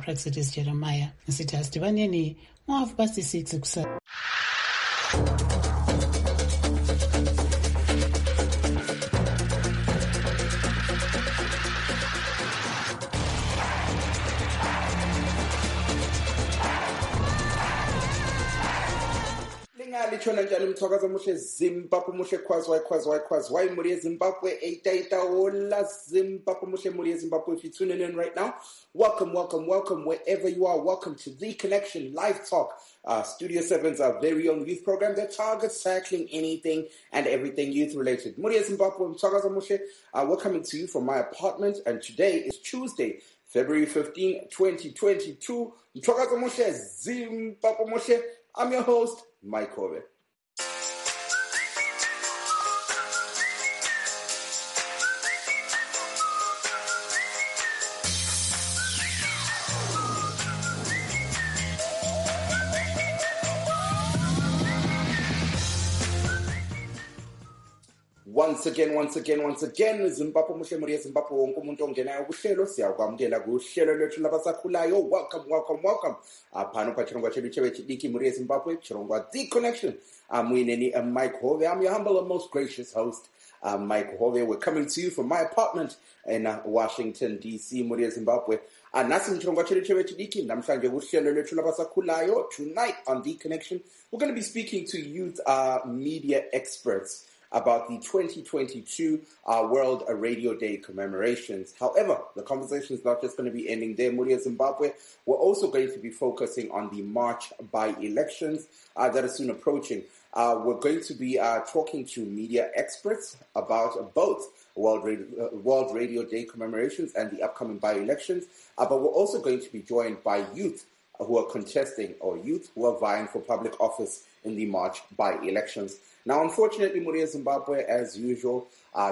Praxedis Jeremiah. Nsithi asidibaneni ngo-6:30 kusasa. Lichona njalo mthakazo muhle Zimbabwe muhle khwazwayi muri Zimbabwe eita hola Zimbabwe muhle muri Zimbabwe. If you're tuning in right now, welcome wherever you are. Welcome to The Connection Live Talk, Studio 7's our very own youth program that targets tackling anything and everything youth related. Muri Zimbabwe mthakazo muhle. We're coming to you from my apartment, and today is Tuesday, February 15, 2022. Mthakazo muhle Zimbabwe muhle. I'm your host, Mike Hove. Once again, Zimbabwe muhle muri Zimbabwe wonke umuntu ongenayo kuhlelo siyakwamukela kuhlelo lwethu labasakhulayo. Welcome. Phano pachirongwa chedu chechidiki muri Zimbabwe, chirongwa The Connection. Mwineni Mike Hove. I'm your humble and most gracious host, Mike Hove. We're coming to you from my apartment in Washington DC, muri Zimbabwe. Nasi mchirongwa chedu chechidiki namhlanje kuhlelo lwethu labasakhulayo. Tonight on The Connection, we're going to be speaking to youth media experts about the 2022 World Radio Day commemorations. However, the conversation is not just going to be ending there, Muri Zimbabwe. We're also going to be focusing on the March by-elections that are soon approaching. We're going to be talking to media experts about both World Radio Day commemorations and the upcoming by-elections. But we're also going to be joined by youth who are contesting, or youth who are vying for public office in the March by-elections. Now, unfortunately, Muri Zimbabwe, as usual,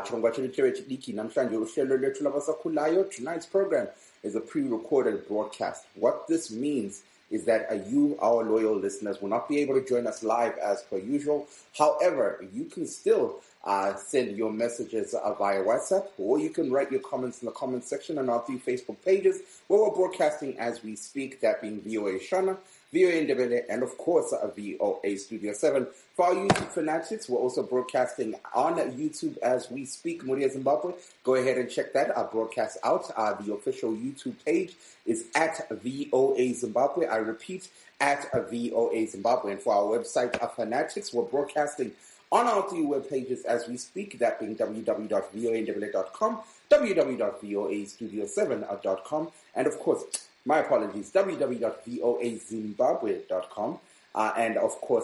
tonight's program is a pre-recorded broadcast. What this means is that you, our loyal listeners, will not be able to join us live as per usual. However, you can still send your messages via WhatsApp, or you can write your comments in the comment section on our 3 Facebook pages, where we're broadcasting as we speak, that being VOA Shona, VOA Ndebele, and of course VOA Studio 7. For our YouTube fanatics, we're also broadcasting on YouTube as we speak, Muri Zimbabwe. Go ahead and check that broadcast out. The official YouTube page is at VOA Zimbabwe. I repeat, at VOA Zimbabwe. And for our website fanatics, we're broadcasting on our 3 web pages as we speak, that being www.voandebele.com, www.voastudio7.com, and of course, my apologies, www.voazimbabwe.com, and of course,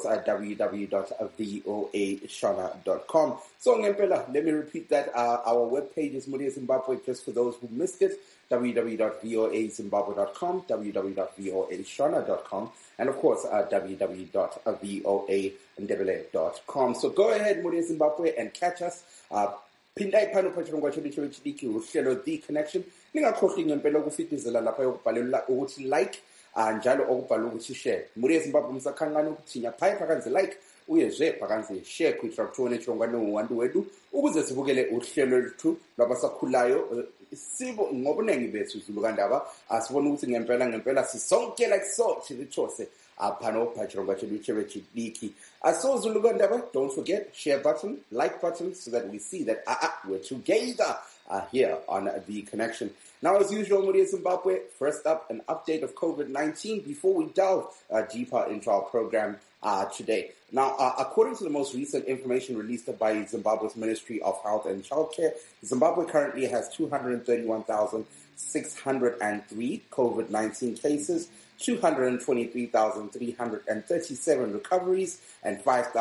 www.voashona.com. So, ngempela, let me repeat that. Our web page is Muri Zimbabwe, just for those who missed it, www.voazimbabwe.com, www.voashona.com, and of course, www.voandebele.com. So go ahead, Muri Zimbabwe, and catch us. Pindai phano pachirongwa chedu chechidiki uhlelo The Connection. Ningakhohlwi ngempela ukufitizela lapha yokubhalela ukuthi like njalo okubhala ukuthi share. Muri Zimbabwe msakhangana ukuthi nyaphaya phakanze like uyezwe phakanze share kuitra kuthone chirongwa nowantu wedu ukuze sibukele uhlelo lwethu lwabasakhulayo. Sibo ngobunengi bethu Zulukandaba asibona ukuthi ngempela sisonke like so chithose phano pachirongwa chedu chechidiki. So Zulukandaba, don't forget share button, like button, so that we see that we're together here on The Connection. Now, as usual, Muri Zimbabwe, first up, an update of COVID-19 before we delve deeper into our program today. Now, according to the most recent information released by Zimbabwe's Ministry of Health and Childcare, Zimbabwe currently has 231,603 COVID-19 cases, 223,337 recoveries, and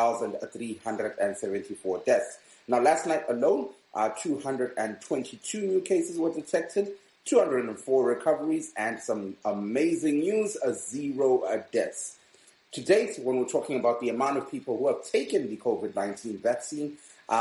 5,374 deaths. Now, last night alone, 222 new cases were detected, 204 recoveries, and some amazing news, 0 deaths. To date, when we're talking about the amount of people who have taken the COVID-19 vaccine,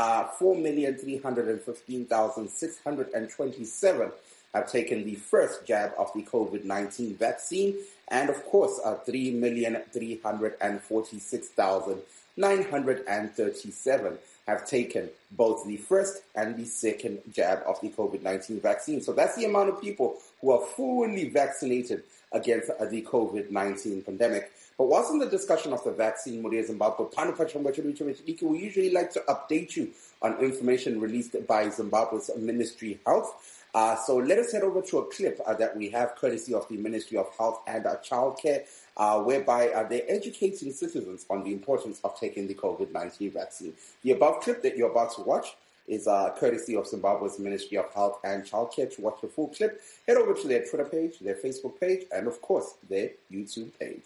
4,315,627 have taken the first jab of the COVID-19 vaccine, and of course, 3,346,000 937 have taken both the first and the second jab of the COVID-19 vaccine. So that's the amount of people who are fully vaccinated against the COVID-19 pandemic. But whilst in the discussion of the vaccine, Muria Zimbabwe, we usually like to update you on information released by Zimbabwe's Ministry of Health. So let us head over to a clip that we have courtesy of the Ministry of Health and Childcare, whereby they're educating citizens on the importance of taking the COVID-19 vaccine. The above clip that you're about to watch is courtesy of Zimbabwe's Ministry of Health and Childcare. To watch the full clip, head over to their Twitter page, their Facebook page, and of course, their YouTube page.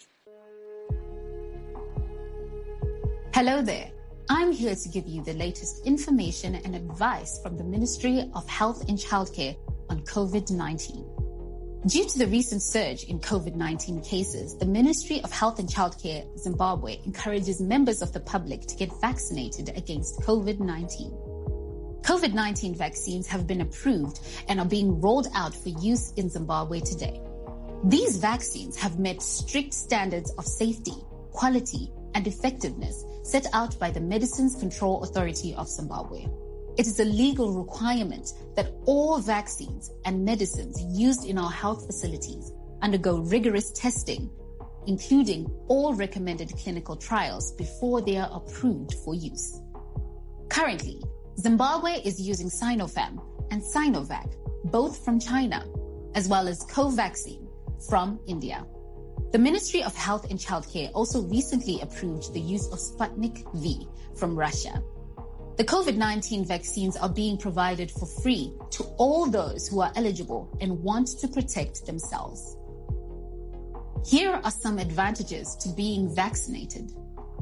Hello there. I'm here to give you the latest information and advice from the Ministry of Health and Childcare on COVID-19. Due to the recent surge in COVID-19 cases, the Ministry of Health and Childcare Zimbabwe encourages members of the public to get vaccinated against COVID-19. COVID-19 vaccines have been approved and are being rolled out for use in Zimbabwe today. These vaccines have met strict standards of safety, quality, and effectiveness set out by the Medicines Control Authority of Zimbabwe. It is a legal requirement that all vaccines and medicines used in our health facilities undergo rigorous testing, including all recommended clinical trials before they are approved for use. Currently, Zimbabwe is using Sinopharm and Sinovac, both from China, as well as Covaxin from India. The Ministry of Health and Childcare also recently approved the use of Sputnik V from Russia. The COVID-19 vaccines are being provided for free to all those who are eligible and want to protect themselves. Here are some advantages to being vaccinated.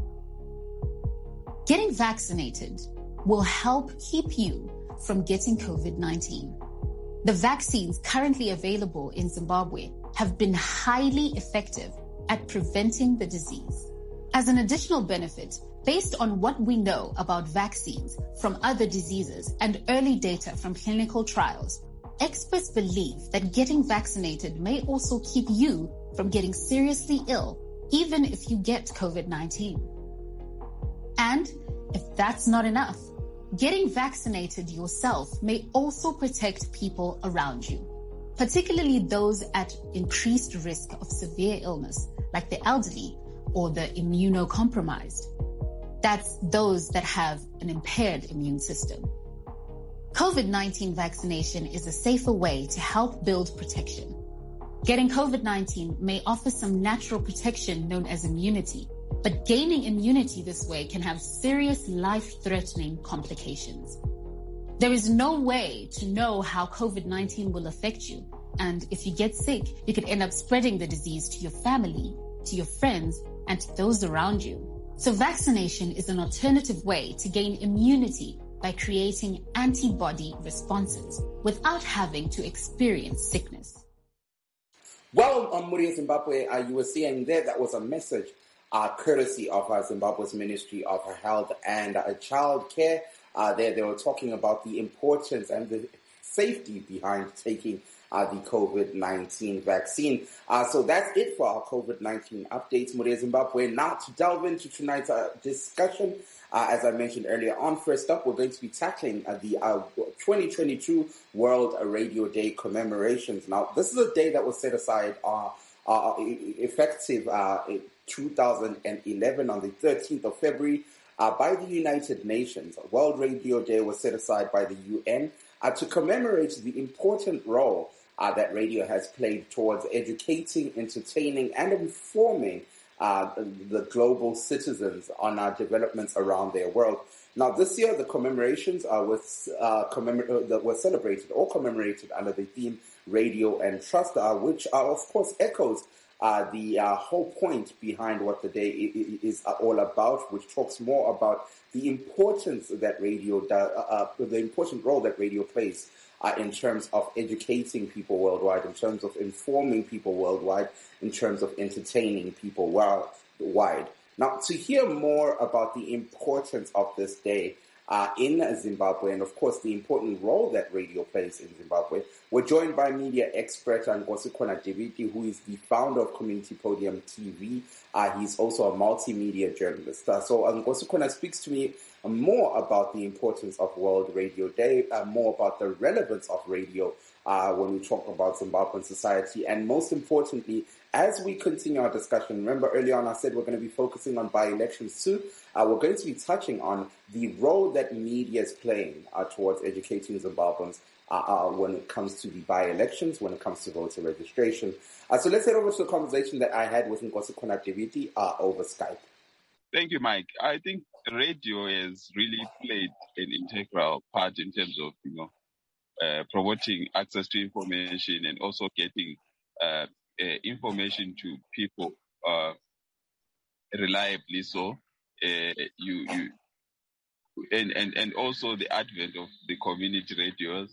Getting vaccinated will help keep you from getting COVID-19. The vaccines currently available in Zimbabwe have been highly effective at preventing the disease. As an additional benefit, based on what we know about vaccines from other diseases and early data from clinical trials, experts believe that getting vaccinated may also keep you from getting seriously ill, even if you get COVID-19. And if that's not enough, getting vaccinated yourself may also protect people around you, particularly those at increased risk of severe illness, like the elderly or the immunocompromised. That's those that have an impaired immune system. COVID-19 vaccination is a safer way to help build protection. Getting COVID-19 may offer some natural protection known as immunity, but gaining immunity this way can have serious life-threatening complications. There is no way to know how COVID-19 will affect you, and if you get sick, you could end up spreading the disease to your family, to your friends, and to those around you. So vaccination is an alternative way to gain immunity by creating antibody responses without having to experience sickness. Well, Muria Zimbabwe, you were saying there that was a message courtesy of Zimbabwe's Ministry of Health and Childcare. They were talking about the importance and the safety behind taking the COVID-19 vaccine. So that's it for our COVID-19 updates, Muria Zimbabwe. Now to delve into tonight's discussion, as I mentioned earlier on, first up, we're going to be tackling the 2022 World Radio Day commemorations. Now, this is a day that was set aside effective 2011 on the 13th of February by the United Nations. World Radio Day was set aside by the UN to commemorate the important role that radio has played towards educating, entertaining, and informing the global citizens on developments around their world. Now, this year, the commemorations were celebrated or commemorated under the theme Radio and Trust, which, of course, echoes the whole point behind what the day is all about, which talks more about the importance that radio does, the important role that radio plays in terms of educating people worldwide, in terms of informing people worldwide, in terms of entertaining people worldwide. Now, to hear more about the importance of this day, in Zimbabwe, and of course the important role that radio plays in Zimbabwe. We're joined by media expert Nkosi Diviti, who is the founder of Community Podium TV. He's also a multimedia journalist. So Nkosi speaks to me more about the importance of World Radio Day, more about the relevance of radio when we talk about Zimbabwean society, and most importantly, as we continue our discussion, remember earlier on I said we're going to be focusing on by-elections too. We're going to be touching on the role that media is playing towards educating Zimbabweans when it comes to the by-elections, when it comes to voter registration. So let's head over to the conversation that I had with Nkosi Diviti over Skype. Thank you, Mike. I think radio has really played an integral part in terms of, promoting access to information and also getting information to people reliably. So and also the advent of the community radios,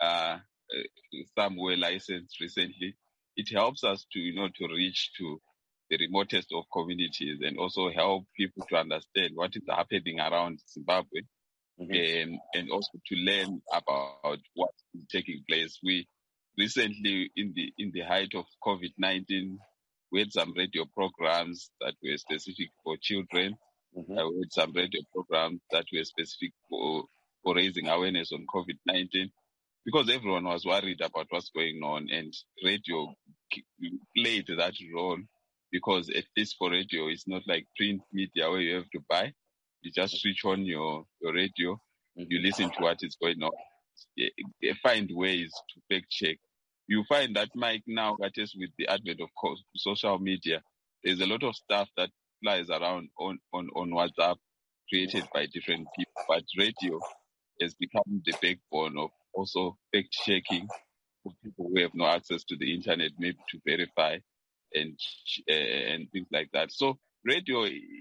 some were licensed recently. It helps us to to reach to the remotest of communities and also help people to understand what is happening around Zimbabwe, and also to learn about what is taking place. We recently, in the height of COVID-19, we had some radio programs that were specific for children. We had some radio programs that were specific for raising awareness on COVID-19, because everyone was worried about what's going on, and radio played that role, because at least for radio, it's not like print media where you have to buy. You just switch on your radio, you listen to what is going on, find ways to fact check. You find that, Mike, now, that is with the advent of social media, there's a lot of stuff that flies around on WhatsApp created by different people, but radio has become the backbone of also fact checking for people who have no access to the internet, maybe to verify and things like that. So radio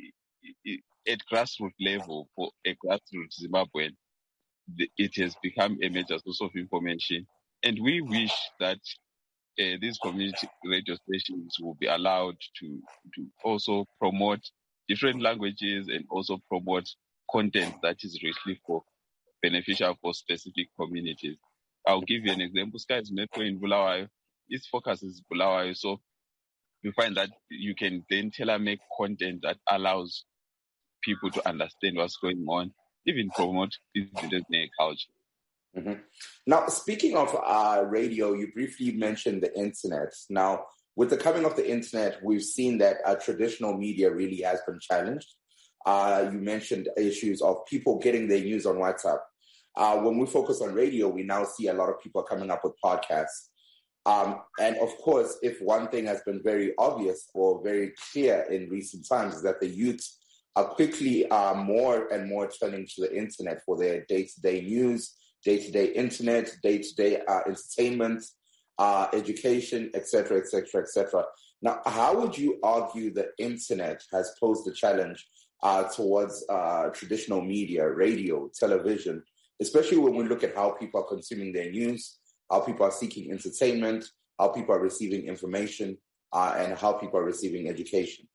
at grassroots level, for a grassroots Zimbabwean, it has become a major source of information. And we wish that these community radio stations will be allowed to also promote different languages and also promote content that is richly beneficial for specific communities. I'll give you an example. Sky's Metro in Bulawayo, its focus is Bulawayo. So you find that you can then tailor-make content that allows people to understand what's going on, even promote indigenous culture. Now, speaking of radio, you briefly mentioned the internet. Now, with the coming of the internet, we've seen that traditional media really has been challenged. You mentioned issues of people getting their news on WhatsApp. When we focus on radio, we now see a lot of people coming up with podcasts. And of course, if one thing has been very obvious or very clear in recent times is that the youth are quickly more and more turning to the internet for their day-to-day news, day-to-day internet, day-to-day entertainment, education, etc., etc., etc. Now, how would you argue the internet has posed a challenge towards traditional media, radio, television, especially when we look at how people are consuming their news, how people are seeking entertainment, how people are receiving information, and how people are receiving education?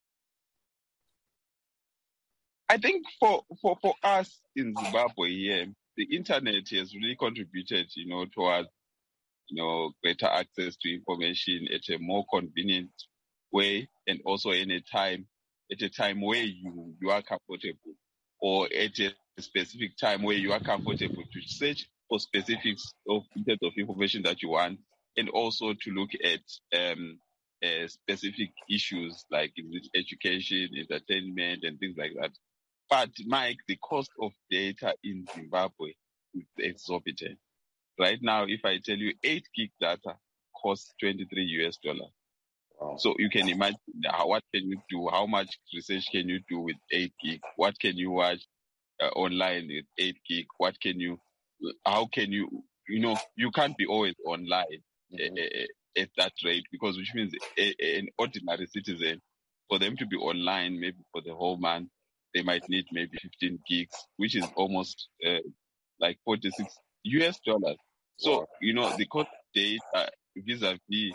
I think for us in Zimbabwe here, the internet has really contributed, towards, greater access to information at a more convenient way, and also at a time where you are comfortable, or at a specific time where you are comfortable to search for specifics in terms of information that you want, and also to look at specific issues like education, entertainment, and things like that. But, Mike, the cost of data in Zimbabwe is exorbitant. Right now, if I tell you 8 gig data costs $23. Wow. So you can imagine what can you do, how much research can you do with 8 gig? What can you watch online with 8 gig? How can you, you can't be always online at that rate, because which means an ordinary citizen, for them to be online maybe for the whole month, they might need maybe 15 gigs, which is almost like $46. So, the cost of data vis-a-vis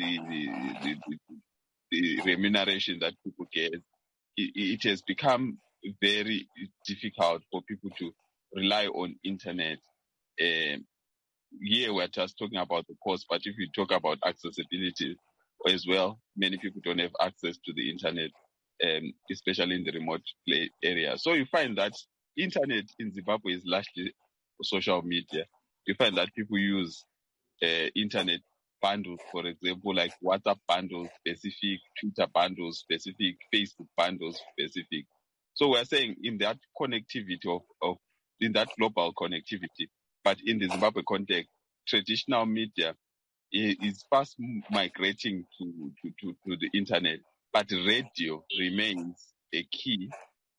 the remuneration that people get, it has become very difficult for people to rely on internet. Here we're just talking about the cost, but if you talk about accessibility as well, many people don't have access to the internet, especially in the remote area. So you find that internet in Zimbabwe is largely social media. You find that people use internet bundles, for example, like WhatsApp bundles specific, Twitter bundles specific, Facebook bundles specific. So we're saying in that connectivity in that global connectivity, but in the Zimbabwe context, traditional media is fast migrating to the internet, but radio remains a key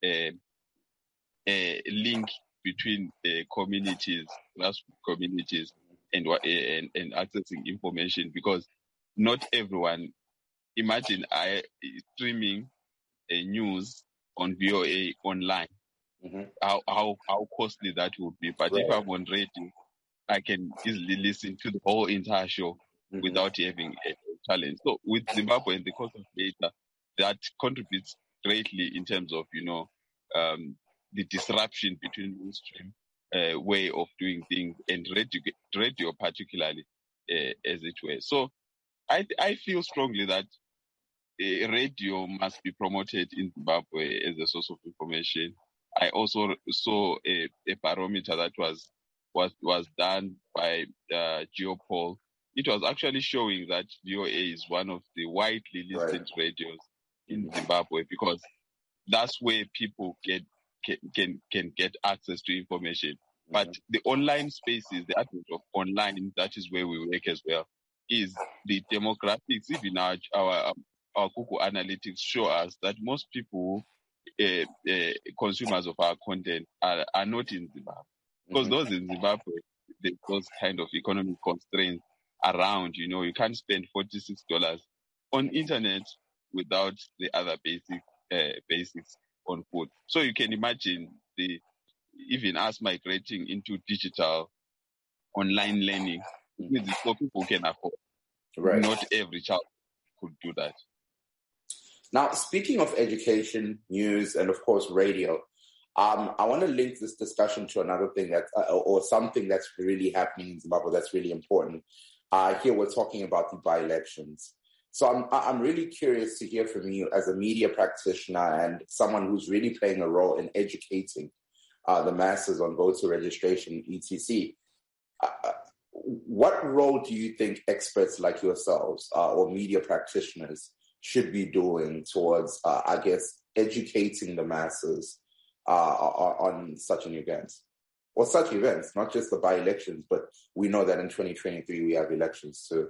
link between communities, grassroots communities, and accessing information, because not everyone. Imagine streaming news on VOA online. Mm-hmm. How costly that would be. But if I'm on radio, I can easily listen to the whole entire show without having a challenge. So with Zimbabwe and the cost of data, that contributes greatly in terms of the disruption between mainstream way of doing things and radio particularly, as it were. So I feel strongly that radio must be promoted in Zimbabwe as a source of information. I also saw a barometer that was done by Geopol. It was actually showing that VOA is one of the widely listened radios in Zimbabwe, because that's where people can get access to information. But the online spaces, the advent of online, that is where we work as well, is the demographics. Even our Google Analytics show us that most people, consumers of our content, are not in Zimbabwe. Because those in Zimbabwe, those kind of economic constraints around, you can't spend $46 on internet without the other basics on food. So you can imagine even us migrating into digital online learning, for people who can afford. Right. Not every child could do that. Now, speaking of education, news, and of course radio, I want to link this discussion to another thing or something that's really happening in Zimbabwe that's really important. Here we're talking about the by-elections. So I'm really curious to hear from you as a media practitioner and someone who's really playing a role in educating the masses on voter registration, etc. What role do you think experts like yourselves or media practitioners should be doing towards, educating the masses on such an event? Or such events, not just the by-elections, but we know that in 2023 we have elections too.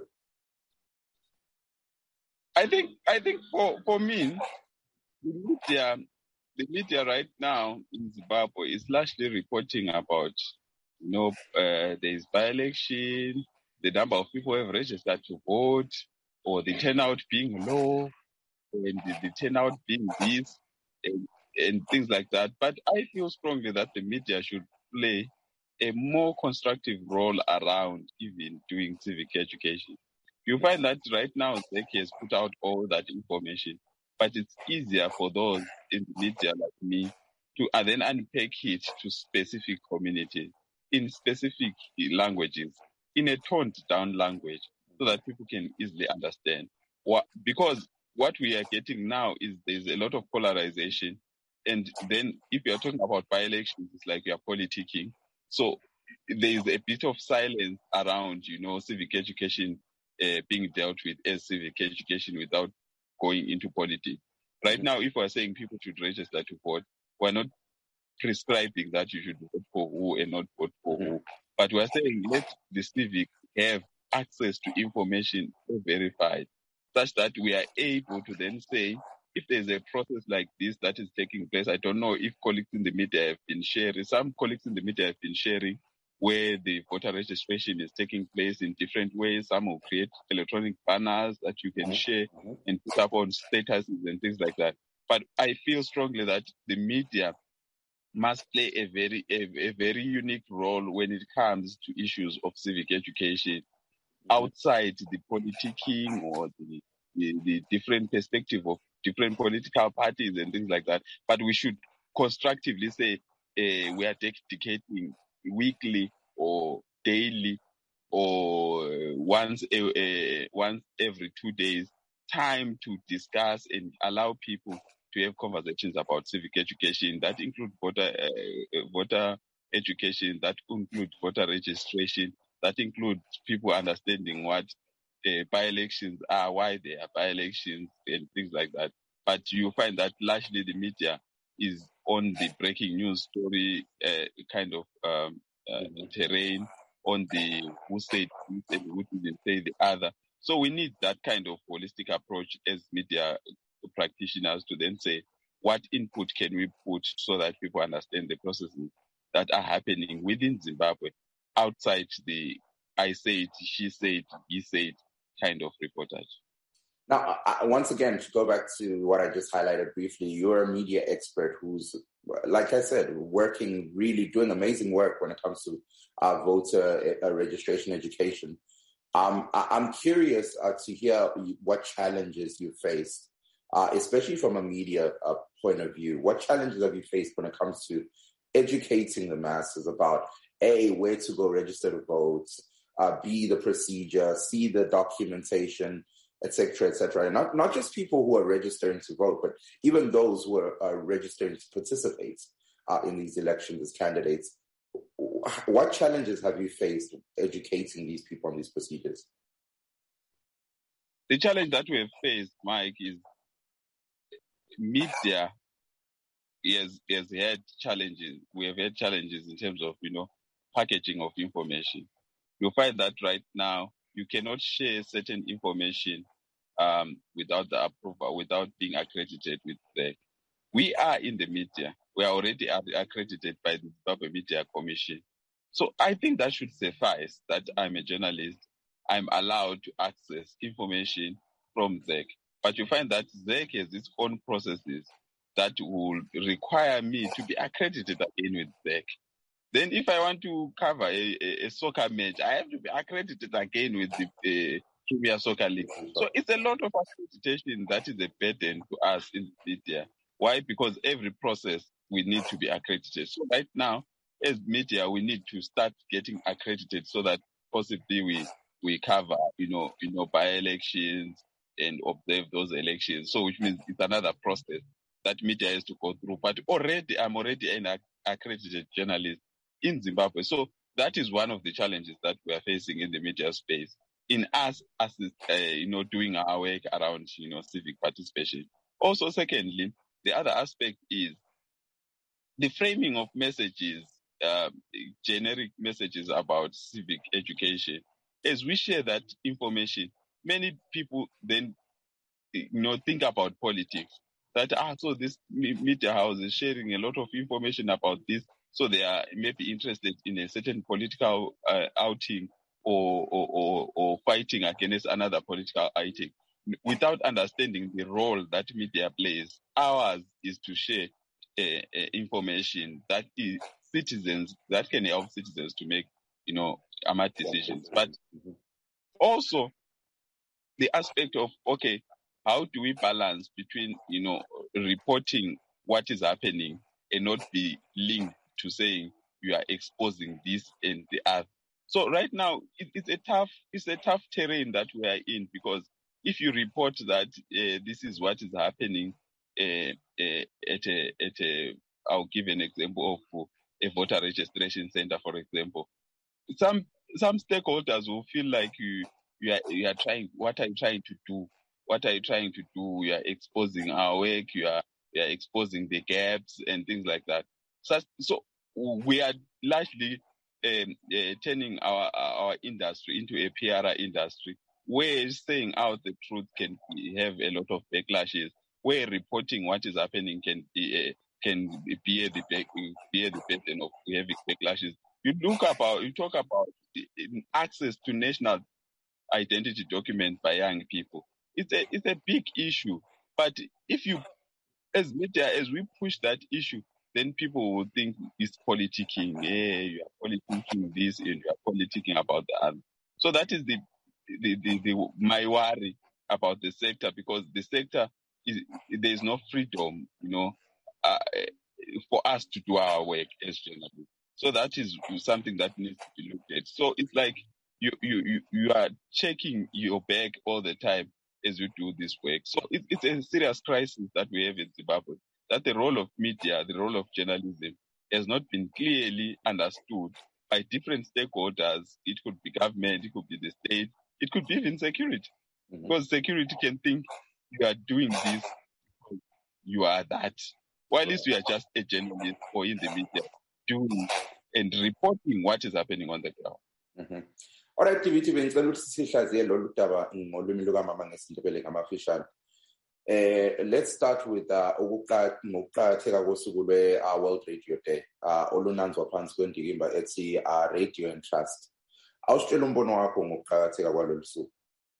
I think for me, the media right now in Zimbabwe is largely reporting about, there is by-election, the number of people who have registered to vote, or the turnout being low, and the turnout being this, and things like that. But I feel strongly that the media should play a more constructive role around even doing civic education. You find that right now, ZEC has put out all that information, but it's easier for those in the media like me to then unpack it to specific communities in specific languages, in a toned-down language, so that people can easily understand. Because what we are getting now is there's a lot of polarization, and then if you're talking about by-elections, it's like you're politicking. So there's a bit of silence around, civic education being dealt with as civic education without going into politics. Right now, if we're saying people should register to vote, we're not prescribing that you should vote for who and not vote for who. But we're saying let the civic have access to information verified, such that we are able to then say, if there's a process like this that is taking place, I don't know if colleagues in the media have been sharing, some colleagues in the media have been sharing where the voter registration is taking place in different ways. Some will create electronic banners that you can share and put up on statuses and things like that. But I feel strongly that the media must play a very unique role when it comes to issues of civic education outside the politicking or the different perspective of different political parties and things like that. But we should constructively say we are dedicating weekly or daily or once every 2 days time to discuss and allow people to have conversations about civic education that include voter education, that include voter registration, that include people understanding what by-elections are, why they are by-elections, and things like that. But you find that largely the media is on the breaking news story kind of terrain, on the who said this and who didn't say the other. So we need that kind of holistic approach as media practitioners to then say, what input can we put so that people understand the processes that are happening within Zimbabwe outside the I said, she said, he said kind of reportage. Now, once again, to go back to what I just highlighted briefly, you're a media expert who's, like I said, doing amazing work when it comes to voter registration education. I'm curious to hear what challenges you faced, especially from a media point of view. What challenges have you faced when it comes to educating the masses about, A, where to go register to vote, B, the procedure, C, the documentation, etc., etc. And not just people who are registering to vote, but even those who are registering to participate in these elections as candidates. What challenges have you faced educating these people on these procedures? The challenge that we have faced, Mike, is media has had challenges. We have had challenges in terms of, packaging of information. You'll find that right now you cannot share certain information without the approval, without being accredited with the. We are in the media. We are already accredited by the Zimbabwe Media Commission. So I think that should suffice that I'm a journalist. I'm allowed to access information from ZEC. But you find that ZEC has its own processes that will require me to be accredited again with ZEC. Then if I want to cover a soccer match, I have to be accredited again with the Premier Soccer League. So it's a lot of accreditation that is a burden to us in the media. Why? Because every process we need to be accredited. So right now, as media, we need to start getting accredited so that possibly we cover, by-elections and observe those elections. So which means it's another process that media has to go through. But I'm already an accredited journalist in Zimbabwe. So that is one of the challenges that we are facing in the media space. In us, as doing our work around, civic participation. Also, secondly, the other aspect is the framing of messages, generic messages about civic education. As we share that information, many people then, think about politics. That, so this media house is sharing a lot of information about this, so they are maybe interested in a certain political outing or fighting against another political outing, without understanding the role that media plays. Ours is to share information that is citizens, that can help citizens to make, smart decisions. But also the aspect of, okay, how do we balance between, reporting what is happening and not be linked to saying you are exposing this and the other. So right now, it's a tough terrain that we are in, because if you report that this is what is happening I'll give an example of a voter registration center, for example. Some stakeholders will feel like you are trying. What are you trying to do? What are you trying to do? You are exposing our work. You are exposing the gaps and things like that. So we are largely turning our industry into a PR industry, where saying out the truth can have a lot of backlashes, where reporting what is happening can bear the burden of heavy backlashes. You talk about access to national identity documents by young people. It's a big issue. But if you, as media, as we push that issue, then people will think it's politicking. Yeah, you are politicking this and you are politicking about the other. So that is my worry about the sector, because the sector there is no freedom. for us to do our work as journalists. So that is something that needs to be looked at. So it's like you are checking your bag all the time as you do this work. So it's a serious crisis that we have in Zimbabwe, that the role of media, the role of journalism has not been clearly understood by different stakeholders. It could be government, it could be the state, it could be even security. Because security can think you are doing this, you are that. While at least you are just a journalist or in the media doing and reporting what is happening on the ground. Alright, TVT bengicela ukuthi sihlaziye lolu daba ngolwimi lukamama ngesindebele ngamafishane. Let's start with ngokuqakatheka kosuku lwe-World Radio Day olunanzwa phansi kwendikimba ethi Radio and Trust. Awusitshela umbono wakho ngokuqakatheka kwalolu suku.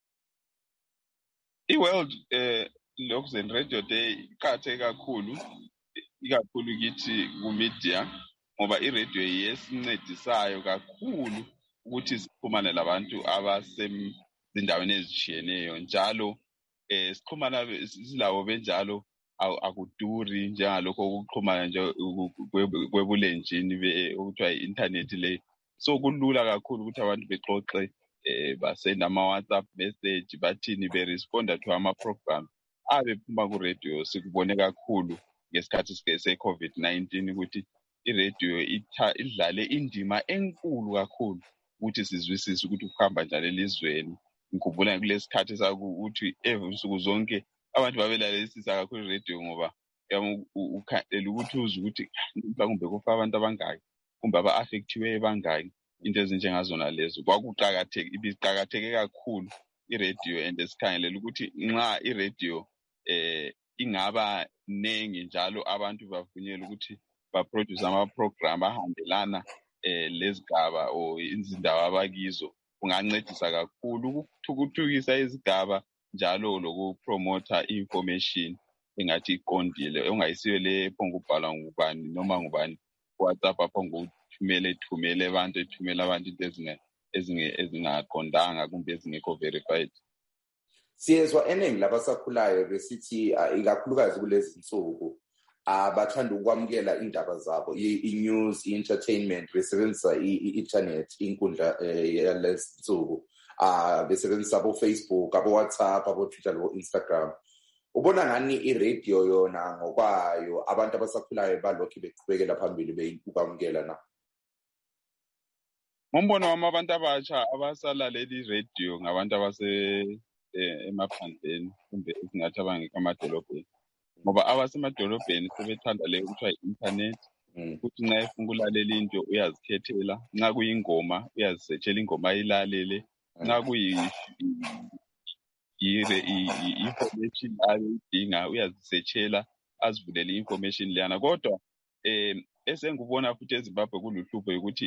I-World Locks and Radio Day iqakatheke kakhulu, ikakhulu kithi ku-media, ngoba i-radio yesincedisayo kakhulu ukuthi sikhumane labantu abasezindaweni ezitshiyeneyo. Njalo sikhumana silawo benjalo akuduri njengalokho ukuxhumana nje kwebulenjini okuthiwa i-internet le. So kulula kakhulu ukuthi abantu bexoxe, basenda ama-WhatsApp message, bathini beresponda to ama-program abephuma ku-radio. Sikubone kakhulu ngesikhathi se-COVID-19 ukuthi i-radio idlale indima enkulu kakhulu ukuthi sizwisise ukuthi kuhamba njani elizweni. Ngikhumbula kulesikhathi sakuthi usuku zonke abantu babelalelisisa kakhulu i-radio ngoba ukhalela ukuthi uzwe ukuthi mhlawumbe kufa abantu abangaki, kumbe aba-affectiwe bangaki, into ezinjengazona lezo. Ibiqakatheke kakhulu i-radio, and sikhangelela ukuthi nxa i-radio ingaba nengi njalo abantu bavunyelwe ukuthi baproduce ama-program ahambelana lezigaba or izindawo abakizo, kungancedisa kakhulu ukuthuthukisa izigaba njalo lokupromotha information engathi iqondile, ongayisiyo le ephongubhalwa ngubani noma ngubani WhatsApp aphonguthumele abantu into ezingaqondanga kumbe ezingekho verified. Siyezwa eningi labasakhulayo besithi ikakhulukazi kulezi nsuku bathanda ukwamukela indaba zabo, i-news, i-entertainment, besebenzisa i-internet, inkundla yalezi nsuku, besebenzisa abo-Facebook, abo-WhatsApp, abo-Twitter, abo-Instagram. Ubona ngani i-radio yona ngokwayo abantu abasakhulayo balokhu beqhubekela phambili ukwamukela na? Ngombono wami abantu abatsha abasalaleli i-radio ngabantu emaphandleni kumbe esingathi abangekho amadolobheni, ngoba abasemadolobheni sebethanda le kuthiwa i-internet, ukuthi nxa efuna ukulalela into uyazikhethela, nxa kuyingoma uyazisetshela ingoma ayilalele, nxa i-information ayidinga uyazisetshela azivulele i-information leyana. Kodwa esengubona futhi eZimbabwe kuluhlupho ukuthi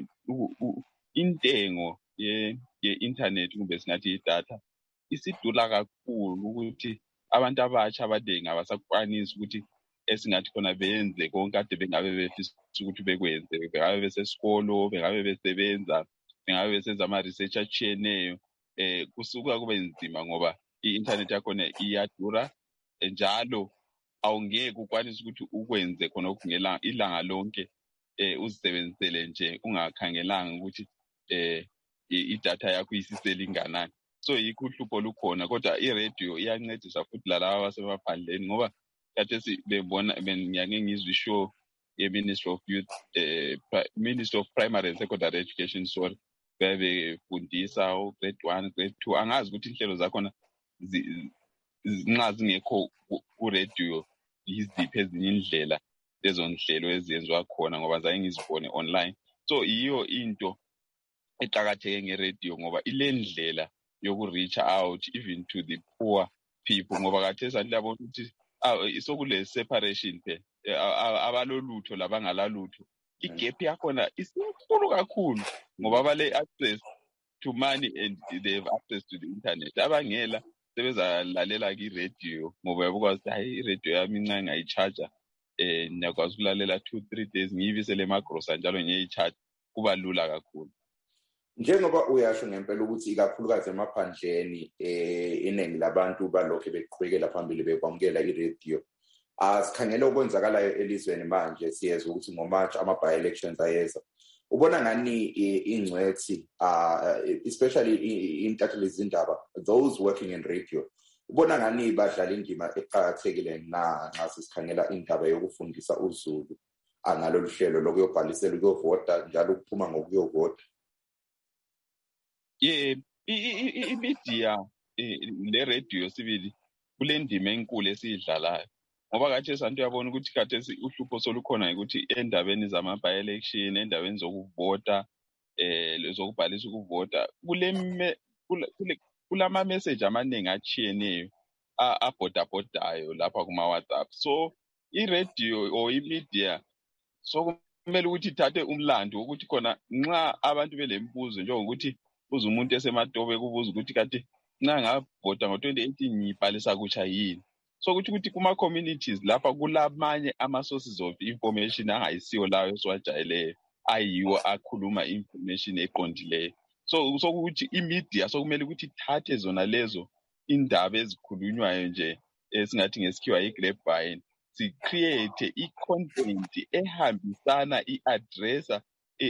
intengo ye-internet kumbe singathi idatha isidula kakhulu ukuthi abantu abatsha abaningi abasakwanisi ukuthi esingathi khona benze konke kade bengabe befisa ukuthi bekwenze. Bengabe besesikolo, bengabe besebenza, bengabe besenza ama-research atshiyeneyo. Kusuka kube nzima ngoba i-internet yakhona iyadura, njalo awungeke ukwanise ukuthi ukwenze khona okungela ilanga lonke uzisebenzisele nje ungakhangelanga ukuthi idatha yakho isiselinganani. So yikho uhlupho lukhona, kodwa i-radio iyancedisa futhi lalabo abasemaphandleni ngoba khathesi ngiyake ngizwe ishow ye-Ministry of Youth, Ministry of Primary and Secondary Education, sorry, befundisa grade 1, grade 2. Angazi ukuthi inhlelo zakhona nxa zingekho ku-radio yiziphi ezinye indlela lezo nhlelo eziyenziwa khona, ngoba zange ngizibone online. So yiyo into eqakatheke nge-radio ngoba ile ndlela yoku-reach out even to the poor people, ngoba khathesi andiyabona ukuthi sokule separation abalolutho labangalalutho. Igap yakhona isinkulu kakhulu ngoba abale access to money and they have access to the internet. Abangela sebezalalela ki-radio ngoba yabukwazi ukuthi hayi i-radio yami nxa ngayicharger ngiyakwazi ukulalela 2-3 days ngiyibisele emagrosa njalo ngiyayicharge. Kuba lula kakhulu. Njengoba uyasho ngempela ukuthi ikakhulukazi emaphandleni iningi labantu balokho beqhubekela phambili bekwamukela i-radio, Sikhangela okwenzakalayo elizweni manje siyeza ukuthi ngoMarch ama-by-elections ayeza. Ubona ngani ingcwethi especially intatheli zindaba, those working in radio, ubona ngani badlala indima eqhakathekile nxa sisikhangela indaba yokufundisa uZulu ngalolu hlelo lokuyobhalisela ukuyovota njalo ukuphuma ngokuyovota? Imedia le radio sibili kule ndima enkulu esiyidlalayo, ngoba kathi santu yabona ukuthi kade uhlupho solukhona ukuthi endabeni zama-by-election, endabeni zokuvota, zokubhalisa ukuvota, kulama message amaningi achiyeneyo abhodabhodayo lapha kuma-WhatsApp. So i-radio or i-media sokumele ukuthi ithathe umlando ukuthi khona nxa abantu belembuzo njengokuthi uze umuntu esematobe kubuza ukuthi kade nxa ngavota ngo-2018 ngibhalisa kutsha yini. So ukuthi kuma-communities lapha kulamanye ama-sources of information angayisiyo lawo esiwajayeleyo ayiwo akhuluma information eqondileyo. So ukuthi i-media sokumele ukuthi ithathe zona lezo indaba ezikhulunywayo nje esingathi ngesikhiwa i-grapevine, si-create i-content ehambisana i-addressa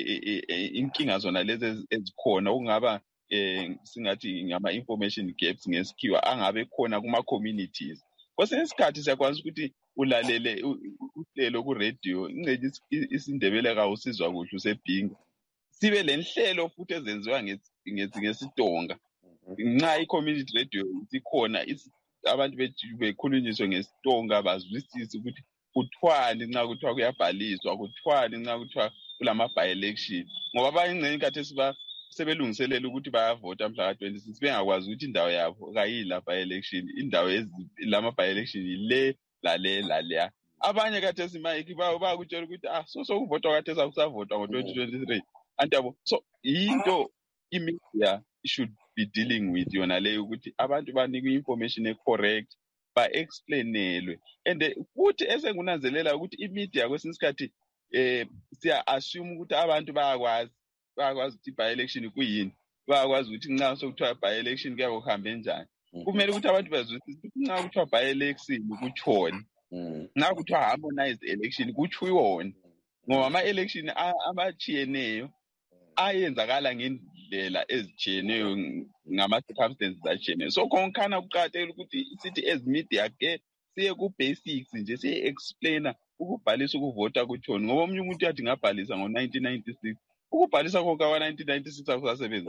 inkinga zona lezi ezikhona okungaba singathi ngama-information gaps ngesikhiwa angabe khona kuma-communities. Kwesinye isikhathi siyakwazi ukuthi ulalele uhlelo ku-radio ingcedi isiNdebele kawusizwa kuhle usebhinga, sibe le nhlelo futhi ezenziwa ngesiTonga. Nxa i-community radio isikhona abantu bekhulunyiswe ngesiTonga bazwisise ukuthi kuthwani nxa kuthiwa kuyabhaliswa, kuthwani nxa kuthiwa kulama-by-election, ngoba abanye ingcenye khathesi sebelungiselela ukuthi bayavota mhla ka-26 bengakwazi ukuthi indawo yabo kayila by-election, indawo lama-by-election le laleya. Abanye khathesi mayiki bayakutshela ukuthi sokuvotwa khathesi akusavotwa ngo-2023 antiyabo. So yinto i-media should be dealing with yona leyo ukuthi abantu banikwe information ecorrect, ba-explainelwe. And futhi esengunanzelela ukuthi i-media kwesinye isikhathi siya-assume ukuthi abantu bayakwazi ukuthi i-by-election kuyini, bayakwazi ukuthi nxa sokuthiwa by-election kuyabe kuhambe njani. Kumele ukuthi abantu bazwisise ukuthi nxa kuthiwa by-election kutshoni, nxa kuthiwa harmonized election kutshiyoni, ngoba ama-election amachiyeneyo ayenzakala ngendlela ezitshiyeneyo ngama-circumstances achiyeneyo. So khonkhana kuqakathekile ukuthi sithi as media ke siye ku-basics nje siye-explainer ukubhalisa ukuvota kutshoni, ngoba omunye umuntu yathi ngabhalisa ngo-1996 ukubhalisa konke kwa-1996 akusasebenzi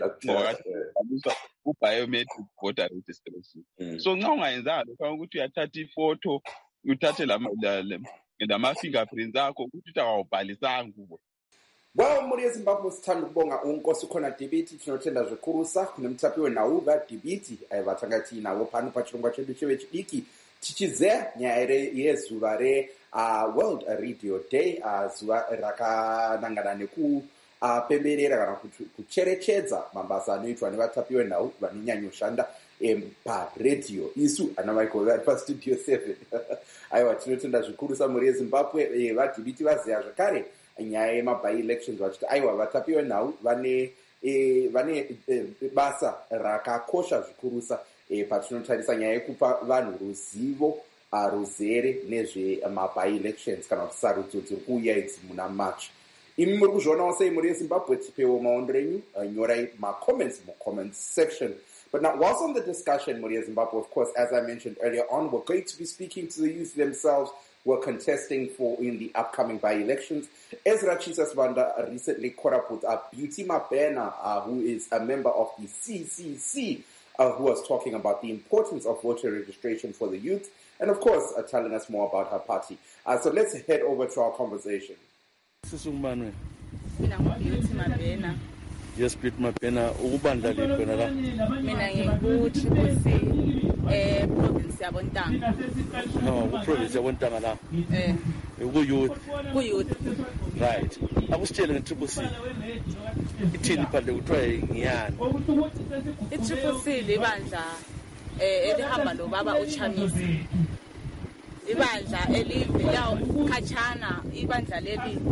ngoba ku-biometric voter registration. So nxa ungayenzanga lokho ukuthi uyathatha ifoto uthathe lama-fingerprints akho ukuthi awubhalisanga kubo. Well, muri eZimbabwe sithanda ukubonga unkosi khona Dibiti tinotenda zvikurusa kune mutapi wenhauva Dibiti aivatanga tiinavo pano pachirongwa chedu chevechidiki tichizeya nyaya yezuva World Radio Day, zuva rakanangana nekupemberera kana kucherechedza mabasa anoitwa nevatapi venhau vanonyanyoshanda paredhiyo isu ana Michael vari pastudio 7. Aiwa tinotenda zvikurusa muri eZimbabwe vaDibiti vaziya zvakare nyaya yema-by-elections vachiti aiwa vatapi venhau vane basa rakakosha zvikurusa patinotarisa nyaya yekupa vanhu ruzivo ruzere nezvema-by-elections kana kuti sarudzo dziri kuuya idzi muna March. Imi muri kuzvionawo sei muri eZimbabwe? Tipewo maondero enyu, nyorai ma-comments mu-comments section. But now, whilst on the discussion, Muri Zimbabwe, of course, as I mentioned earlier on, we're going to be speaking to the youth themselves who are contesting in the upcoming by-elections. Ezra Chisasvanda recently caught up with Beauty Mabena, who is a member of the CCC, who was talking about the importance of voter registration for the youth, and of course, telling us more about her party. So let's head over to our conversation. Yes, Beauty Mabena, ubandla lipho la. Mina ngiku-Triple C province yabontanga. No, province yabontanga la. Ku-youth. Ku-youth. Right. Akusitshele nge-Triple C. Ithini phandle kuthiwa ngiyani? I-Triple C libandla elihamba nobaba uChamisi. Ibandla elivela khatshana, ibandla leli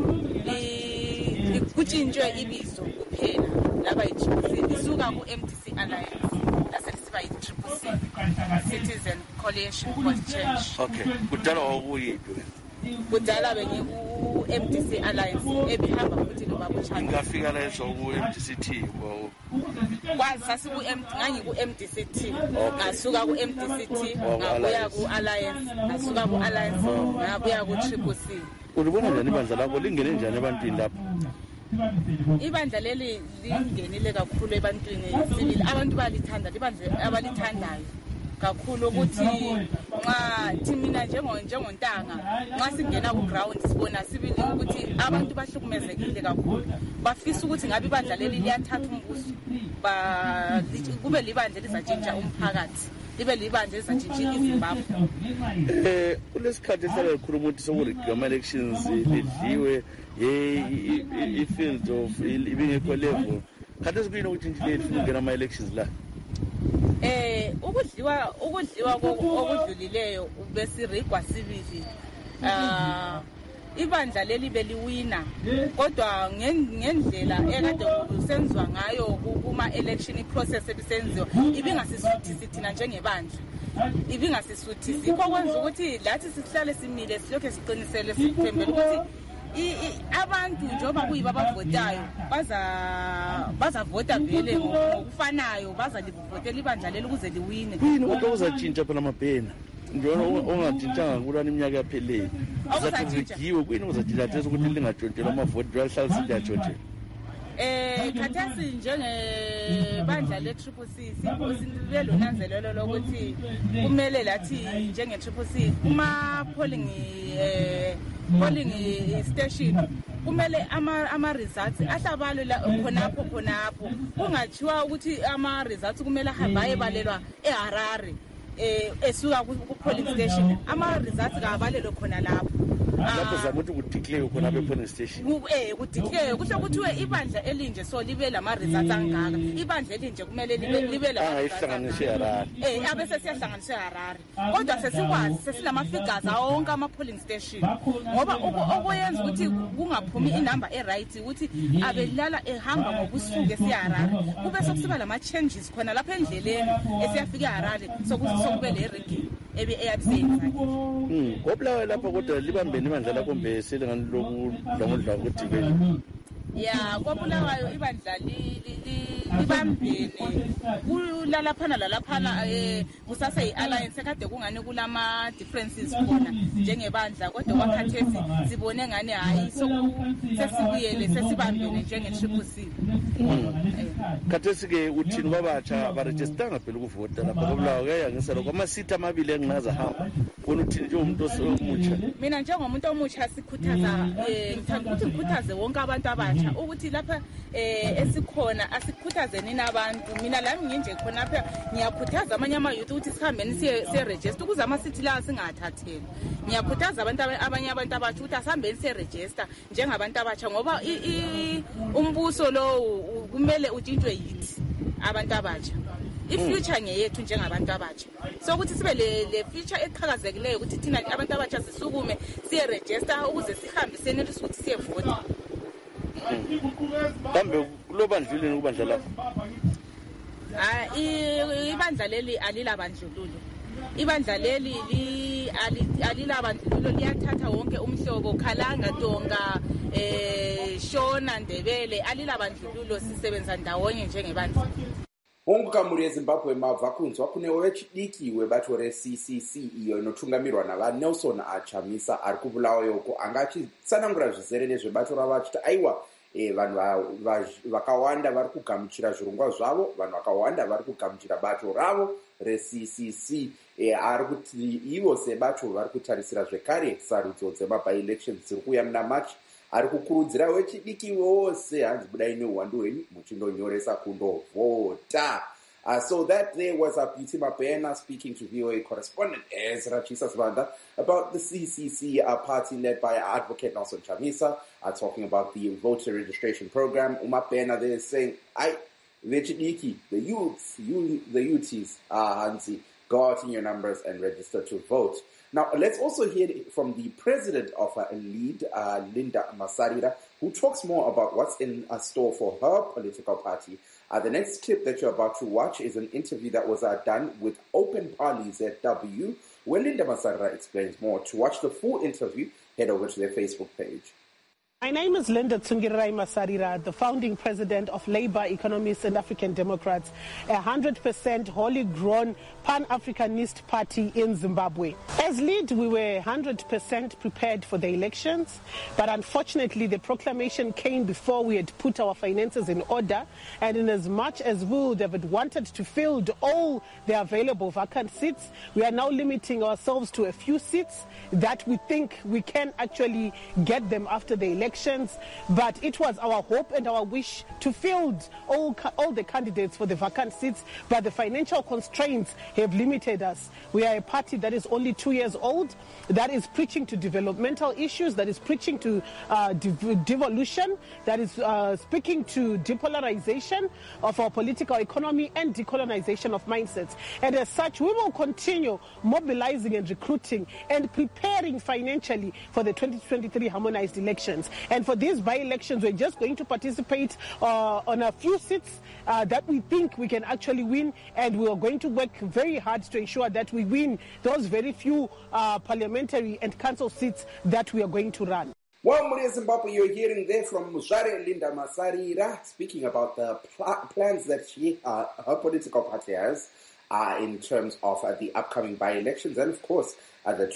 kutshintshwe ibizo kuphela laba yi-Triple C lisuka ku-MDC Alliance siba yi-CCC, Citizen Coalition for Change. Okay, kudala wawuyiphi ke? Kudala bengiku-MDC Alliance ebihamba futhi noBaba uChami. Ngafika la ku-MDCT ngangiku-MDCT ngasuka ku-MDCT ngabuya ku-Alliance ngasuka ku-Alliance ngabuya ku-CCC. Ulibona njani ibandla lakho lingene njani ebantwini lapho? Ibandla leli lingenile kakhulu ebantwini sibili, abantu balithanda, libandla abalithandayo kakhulu ukuthi nxa mina njengontanga nxa singena ku-ground sibona sibili ukuthi abantu bahlukumezekile kakhulu, bafisa ukuthi ngabe ibandla leli liyathatha umbuso kube libandla elizatshintsha umphakathi, libe libandla elizatshintsha iZimbabwe. Kulesikhathi ehlala likhuluma ukuthi sokurigwa ama-elections lidliwe i-field of ibingekho level, khathesi kuyini okutshintshile lifuna ukungena ama-elections la? Ukudliwa okudlulileyo besirigwa sibili, ibandla leli beliwina, kodwa ngendlela ekade kusenziwa ngayo kuma-election process ebisenziwa ibingasisuthisi thina njengebandla, ibingasisuthisi. Yikho kwenza ukuthi lathi sihlale simile silokhu siqinisele sithembele ukuthi abantu njengoba kuyibo abavotayo bazavota vele ngokufanayo, bazalivotela ibandla leli ukuze liwine. Kuyini kodwa kuzatshintsha phela amabhena njalo ongatshintshanga kulana iminyaka yapheleyo zakuzigiwe? Kuyini kuzatshintsha thesi ukuthi lingatshontshelwa amavoti lihlale siliyatshontshelwa? Khathesi njengebandla le-CCC sibe lonanzelelo lokuthi kumele lathi njenge-CCC kuma-polling station kumele ama-results ahlabalwe khonapho kungathiwa ukuthi ama-results kumele ahambe ayebalelwa eHarare esuka ku-polling station, ama-results kabalelwe khona lapho. Lapho zama ukuthi kudeclare khona be-polling station. Kudeclare kusho ukuthi ibandla elinje so libe lama-results angaka, ibandla elinje kumele libe lama-results eHarare. Abese siyahlanganiswa eHarare, kodwa sesikwazi sesilama-figures awonke ama-polling station, ngoba okuyenza ukuthi kungaphumi inamba e-right ukuthi abelala ehamba ngobusuku esiyaHarare, kube sokusiba lama-changes khona lapho endleleni esiyafika eHarare sokube le-rigging eyabisenza. Kobulawayo lapho kodwa libambeni ibandla lakho mbe selengani lokudla ukuthi ya kwaBulawayo ibandla libambene kulalaphana lalaphana kusase yi-alliance kade kungani kulama differences khona njengebandla, kodwa kwakhathesi sibone ngani hayi sesibuyele sesibambene njenge-CCC. Khathesi ke uthini babatsha barejistanga phela ukuvota lapha koBulawayo? Kuyayangisa lokho amasithi amabili enginaza hamba wona, uthini njengomuntu omutsha? Mina njengomuntu omutsha sikhuthaza ngithanda ukuthi ngikhuthaze wonke abantu abatsha ukuthi lapha esikhona asikhuthazeni nabantu. Mina lami nginje khona lapha ngiyakhuthaza amanye ama-youth ukuthi sihambeni siye-register ukuze amasithi lawa singathatheli. Ngiyakhuthaza abanye abantu abatsha ukuthi asihambeni siye-register njengabantu abatsha, ngoba umbuso lo kumele utshintshwe yithi abantu abatsha. I-future ngeyethu njengabantu abatsha, so ukuthi sibe le future eqhakazekileyo ukuthi thina abantu abatsha sisukume siye-register ukuze sihambe senelisa ukuthi siyevota. Kambe kulobandlulweni kubandla lakho? Ibandla leli alilabandlululo, ibandla leli alilabandlululo, liyathatha wonke umhlobo, Khalanga, Tonga, Shona, Ndebele, alilabandlululo, sisebenza ndawonye njengebandla. Ongokamuri yeZimbabwe mabva kunzwa kune wechidiki webato re-CCC iyo inotungamirwa naVaNelson Chamisa ari kuBulawayo angachitsanangura zvizere nezvebato ravo achiti aiwa vanhu vakawanda vari kugamuchira zvirongwa zvavo, vanhu vakawanda vari kugamuchira bato ravo re-CCC. Ari kuti ivo sebato vari kutarisira zvekare sarudzo dzemabi-elections dziri kuuya muna March. Ari kukurudzira wechidiki wose hanzi budai neuwandu hwenyu muchindonyoresa kundovhota. So that there was Beauty Mabhena speaking to VOA correspondent Ezra Chisasvanda about the CCC party led by Advocate Nelson Chamisa, talking about the voter registration program. Mabhena there is saying, the youths, hanzi, Go out in your numbers and register to vote. Now, let's also hear from the president of LEAD, Linda Masarira, who talks more about what's in store for her political party. The next clip that you're about to watch is an interview that was done with Open Party ZW, where Linda Masarira explains more. To watch the full interview, head over to their Facebook page. My name is Linda Tsungirirai Masarira, the founding president of Labour Economists and African Democrats, a 100% wholly grown Pan-Africanist party in Zimbabwe. As LEAD, we were 100% prepared for the elections, but unfortunately the proclamation came before we had put our finances in order, and in as much as we would have wanted to fill all the available vacant seats, we are now limiting ourselves to a few seats that we think we can actually get them after the elections. But it was our hope and our wish to field all the candidates for the vacant seats, but the financial constraints have limited us. We are a party that is only 2 years old, that is preaching to developmental issues, that is preaching to devolution, that is speaking to depolarization of our political economy and decolonization of mindsets. And as such, we will continue mobilizing and recruiting and preparing financially for the 2023 harmonized elections. And for these by-elections, we're just going to participate on a few seats that we think we can actually win, and we are going to work very hard to ensure that we win those very few parliamentary and council seats that we are going to run. Well, Muria Zimbabwe, you're hearing there from Muzare Linda Masarira speaking about the plans that her political party has in terms of the upcoming by-elections and, of course, the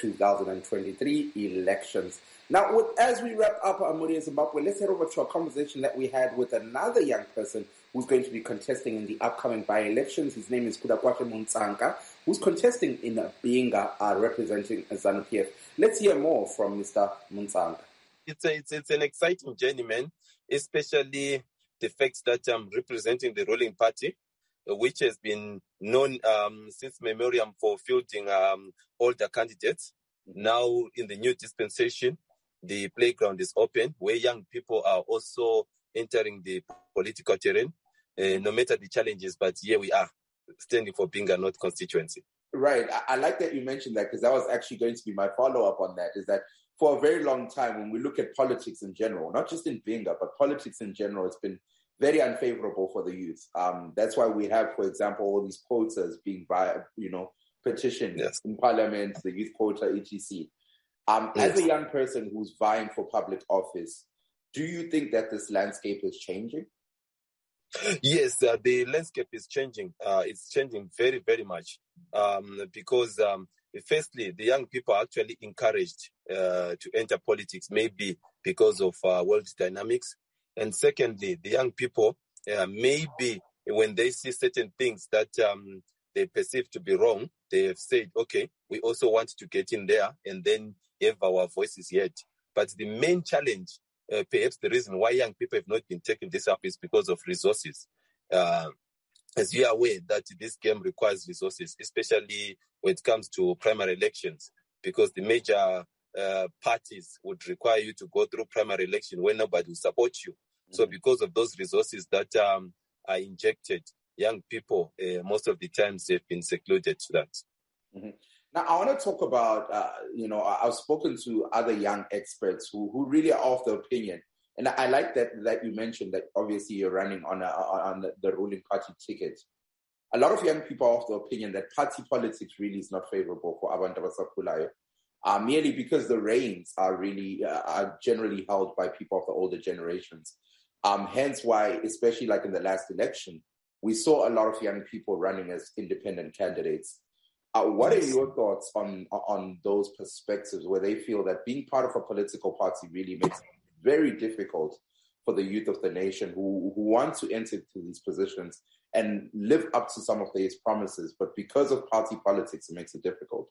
2023 elections. Now, as we wrap up Muria Zimbabwe, let's head over to a conversation that we had with another young person who's going to be contesting in the upcoming by-elections. His name is Kudakwashe Muntsanga, who's contesting in Binga, representing ZANU-PF. Let's hear more from Mr. Muntsanga. It's an exciting journey, man, especially the fact that I'm representing the ruling party, which has been known since memoriam for fielding older candidates. Now, in the new dispensation, the playground is open, where young people are also entering the political terrain, no matter the challenges, but here we are, standing for Binga North constituency. Right. I like that you mentioned that, because that was actually going to be my follow-up on that, is that for a very long time, when we look at politics in general, not just in Binga, but politics in general, it's been very unfavorable for the youth. That's why we have, for example, all these quotas being petitioned in Parliament, the youth quota, etc. As a young person who's vying for public office, do you think that this landscape is changing? Yes, the landscape is changing. It's changing very, very much because, firstly, the young people are actually encouraged to enter politics, maybe because of world dynamics. And secondly, the young people, maybe when they see certain things that they perceive to be wrong, they have said, okay, we also want to get in there and then have our voices heard. But the main challenge, perhaps the reason why young people have not been taking this up, is because of resources. As you are aware that this game requires resources, especially when it comes to primary elections, because the major parties would require you to go through primary election where nobody will support you. Mm-hmm. So because of those resources that are injected, young people, most of the times they've been secluded to that. Mm-hmm. Now, I want to talk about, I've spoken to other young experts who really are of the opinion, and I like that you mentioned that obviously you're running on the ruling party ticket. A lot of young people are of the opinion that party politics really is not favorable for Abantu Abasakhulayo, merely because the reins are really are generally held by people of the older generations. Hence why, especially like in the last election, we saw a lot of young people running as independent candidates. What are your thoughts on those perspectives where they feel that being part of a political party really makes it very difficult for the youth of the nation who want to enter into these positions and live up to some of these promises, but because of party politics, it makes it difficult?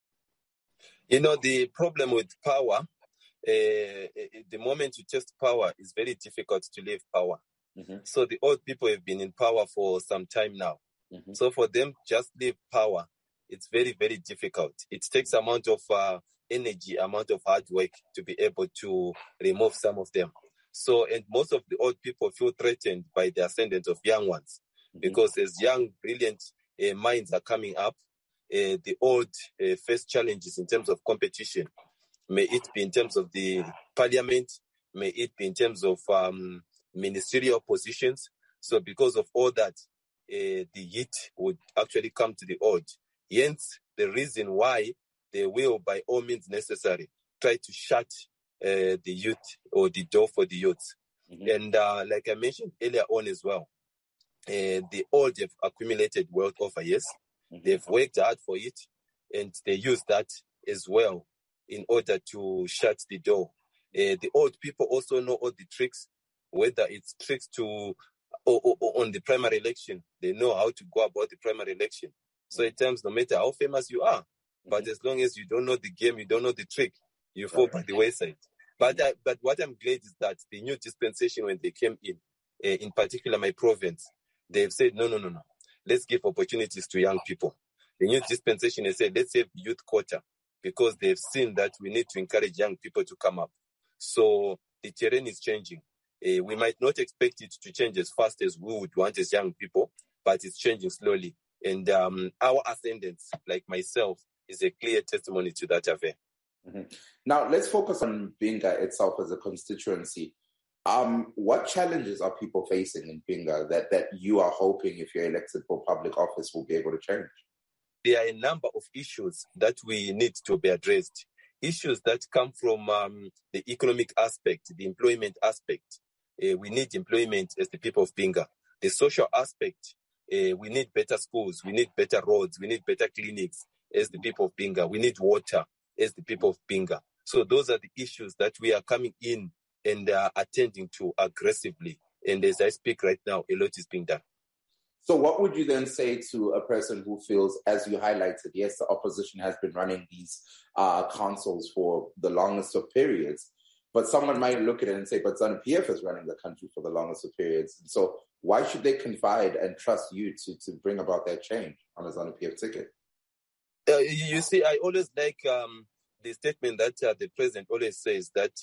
The problem with power, the moment you test power, is very difficult to leave power. Mm-hmm. So the old people have been in power for some time now. Mm-hmm. So for them just leave power, it's very, very difficult. It takes amount of energy, amount of hard work to be able to remove some of them. So, and most of the old people feel threatened by the ascendance of young ones, mm-hmm. because as young, brilliant minds are coming up, the old face challenges in terms of competition. May it be in terms of the parliament, may it be in terms of ministerial positions. So because of all that, the youth would actually come to the odd. Hence, the reason why they will, by all means necessary, try to shut the youth or the door for the youth. And like I mentioned earlier on as well, the old have accumulated wealth over years. They've worked hard for it, and they use that as well in order to shut the door. The old people also know all the tricks, whether it's tricks to on the primary election. They know how to go about the primary election. So at times, no matter how famous you are, but as long as you don't know the game, you don't know the trick, you fall by the wayside. But what I'm glad is that the new dispensation, when they came in particular my province, they've said, no. Let's give opportunities to young people. The new dispensation has said, let's have youth quota, because they've seen that we need to encourage young people to come up. So the terrain is changing. We might not expect it to change as fast as we would want as young people, but it's changing slowly. And our ascendance, like myself, is a clear testimony to that affair. Now, let's focus on Mbinga itself as a constituency. What challenges are people facing in Mbinga that you are hoping, if you're elected for public office, will be able to change? There are a number of issues that we need to be addressed. Issues that come from the economic aspect, the employment aspect. We need employment as the people of Mbinga. The social aspect, we need better schools, we need better roads, we need better clinics as the people of Mbinga. We need water as the people of Mbinga. So those are the issues that we are coming in and attending to aggressively. And as I speak right now, a lot is being done. So what would you then say to a person who feels, as you highlighted, yes, the opposition has been running these councils for the longest of periods, but someone might look at it and say, but ZANU-PF is running the country for the longest of periods. And so why should they confide and trust you to bring about that change on a ZANU-PF ticket? You see, I always like the statement that the president always says that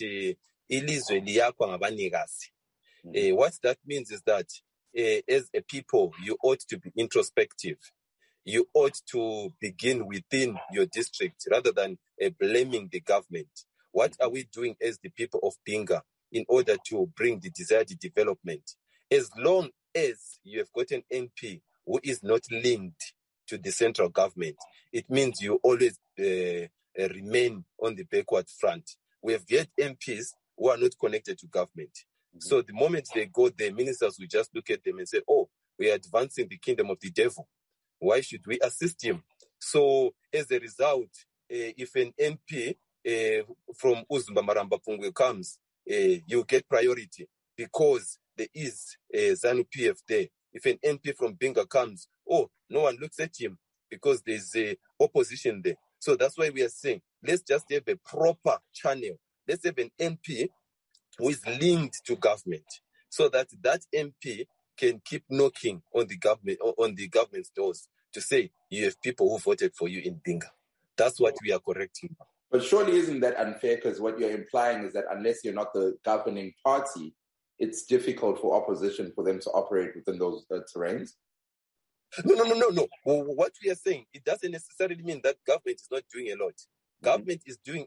what that means is that as a people, you ought to be introspective. You ought to begin within your district rather than blaming the government. What are we doing as the people of Mbinga in order to bring the desired development? As long as you have got an MP who is not linked to the central government, it means you always remain on the backward front. We have yet MPs who are not connected to government. So the moment they go there, ministers will just look at them and say, oh, we are advancing the kingdom of the devil. Why should we assist him? So as a result, if an MP from Uzumba Maramba Pungwe comes, you get priority because there is a ZANU-PF there. If an MP from Mbinga comes, oh, no one looks at him because there's a opposition there. So that's why we are saying, let's just have a proper channel. Let's have an MP who is linked to government, so that that MP can keep knocking on the government's doors to say you have people who voted for you in Mbinga. That's what we are correcting. But surely isn't that unfair? Because what you're implying is that unless you're not the governing party, it's difficult for opposition for them to operate within those terrains. No. What we are saying, it doesn't necessarily mean that government is not doing a lot. Government is doing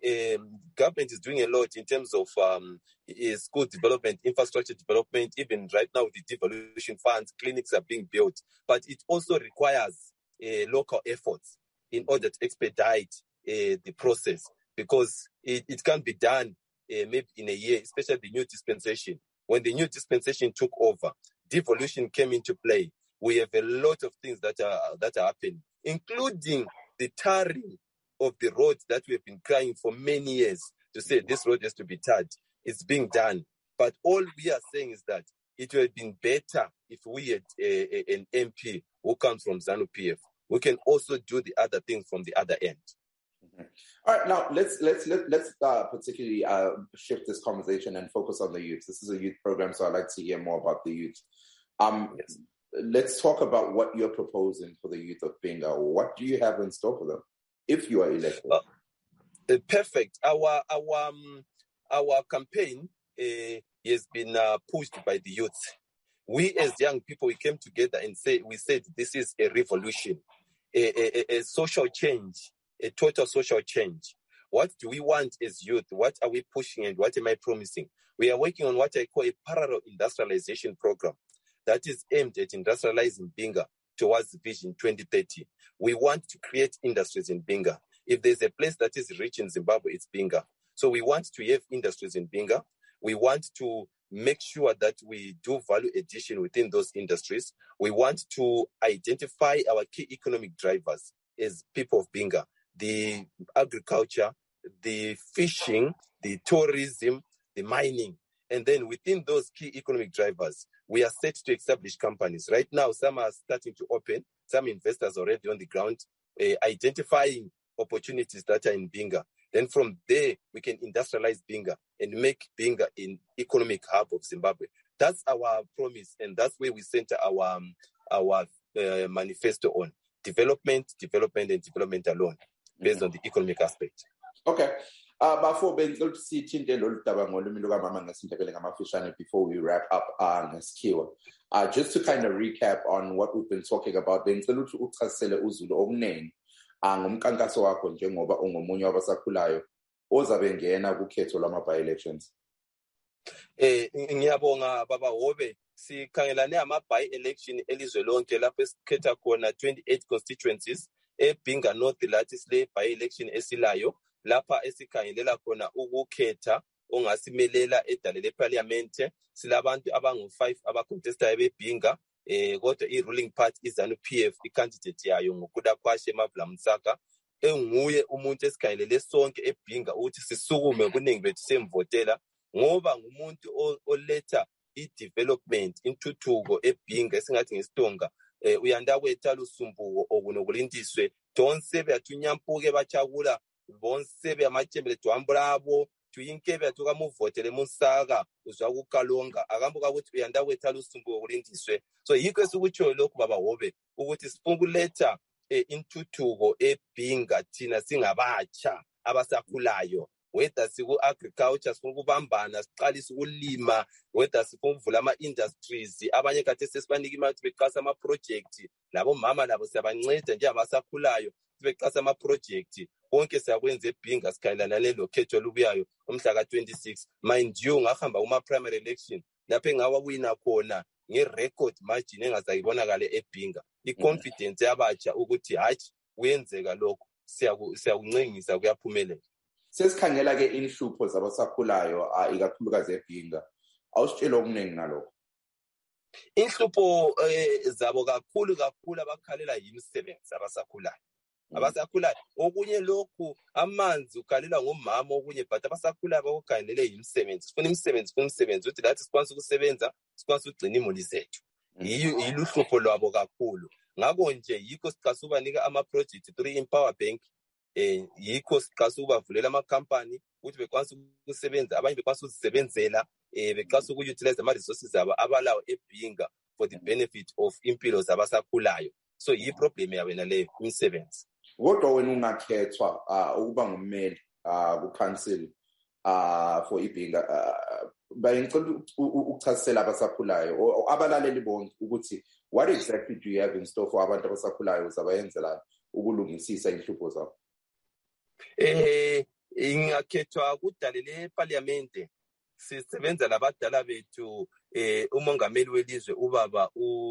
a lot in terms of school development, infrastructure development. Even right now, the devolution funds, clinics are being built. But it also requires local efforts in order to expedite the process, because it can't be done maybe in a year, especially the new dispensation. When the new dispensation took over, devolution came into play. We have a lot of things that are happening, including the tarring of the roads that we have been crying for many years to say this road has to be tarred. It's being done. But all we are saying is that it would have been better if we had an MP who comes from ZANU-PF. We can also do the other things from the other end. All right, now let's particularly shift this conversation and focus on the youth. This is a youth program, so I'd like to hear more about the youth. Yes. Let's talk about what you're proposing for the youth of Mbinga. What do you have in store for them if you are elected? Perfect. Our campaign has been pushed by the youth. We as young people, we came together and we said this is a revolution. a social change, a total social change. What do we want as youth? What are we pushing and what am I promising? We are working on what I call a parallel industrialization program that is aimed at industrializing Binga towards Vision 2030. We want to create industries in Binga. If there's a place that is rich in Zimbabwe, it's Binga. So we want to have industries in Binga. We want to make sure that we do value addition within those industries. We want to identify our key economic drivers as people of Binga, the agriculture, the fishing, the tourism, the mining. And then within those key economic drivers, we are set to establish companies. Right now, some are starting to open, some investors already on the ground, identifying opportunities that are in Binga. Then from there, we can industrialize Binga and make Binga an economic hub of Zimbabwe. That's our promise, and that's where we center our manifesto on development, development, and development alone, based on the economic aspect. Okay. Before we wrap up just to kind of recap on what we've been talking about, ngomkankaso wakho njengoba ungomunye wabasakhulayo ozabe ngena kukhetho lwama-by-elections. Ngiyabonga baba Hobe, sikhangelane ama-by-election elizwe lonke lapho esikhetha khona 28 constituencies eBinga North lathi sile by-election esilayo lapha esikhangelela khona ukukhetha ongasimelela edale leparliamente. Silabantu abangu-5 abacontestayo beBinga. Kodwa i-ruling party iZANU-PF i-candidate yayo nguKudakwashe Mavla Msaka enguye umuntu esikhangelele sonke eBinga ukuthi sisukume kuningi bethu semvotela ngoba ngumuntu oletha i-development intuthuko eBinga esingathi ngesitonga uyanda kwethala usumbuko okunokulindiswe donse beathunyampuke bachakula bonse beamachembele twambrabo tuyinkebe atuka muvotele Musaka uzwa kukalonga akambuka ukuthi uyanda kwethala usumbuko okulindiswe. So yikho esikutsho lokhu baba Hobe ukuthi sifuna ukuletha intuthuko eBinga thina singabatsha abasakhulayo, whether siku agriculture sifuna ukubambana siqalise ukulima, whether sifuna ukuvula ama-industries abanye kade sesibanika imali beqasa ama-project labo mama labo siyabanceda nje abasakhulayo beqasa ama-project konke siyakwenza eBinga sikhalana lelo khetho lubuyayo umhla ka-26. Mind you ngahamba kuma-primary election lapho engawawina khona nge-record margin engazayibonakala eBinga. I-confidence yabatsha ukuthi hatshi kuyenzeka lokho siyakuncengisa kuyaphumelela. Sesikhangela-ke inhlupho zabasakhulayo ikakhulukazi eBinga, awusitshela okuningi ngalokho. Inhlupho zabo kakhulu abakhalela yimisebenzi abasakhulayo. Abasakhulayo okunye lokhu amanzi ukhalela ngomama okunye but abasakhulayo bakukhangelele yimisebenzi. Sifuna imisebenzi ukuthi lathi sikwanisa ukusebenza sikwanisa ukugcina imuli zethu. Yiluhlupho lwabo kakhulu. Ngakho nje yikho siqasa ubanika ama-project 3 Empower Bank. Yikho siqasa ubavulela ama-company ukuthi bekwanisa ukusebenza, abanye bekwanisa ukuzisebenzela, bekwanisa uku-utilize ama-resources abo abalawo eBinga for the benefit of impilo zabasakhulayo. So yi-problem yabo naleyo imisebenzi. Kodwa wena ungakhethwa ukuba ngummeli ku-council for iBinga, bayengicela ukuchasisela abasakhulayo abalaleli bonke ukuthi what exactly do you have in store for abantu abasakhulayo zabayenzelana ukulungisisa inhlupho zabo? Ingakhethwa kudale leparliamente sisebenza labadala bethu umongameli welizwe ubaba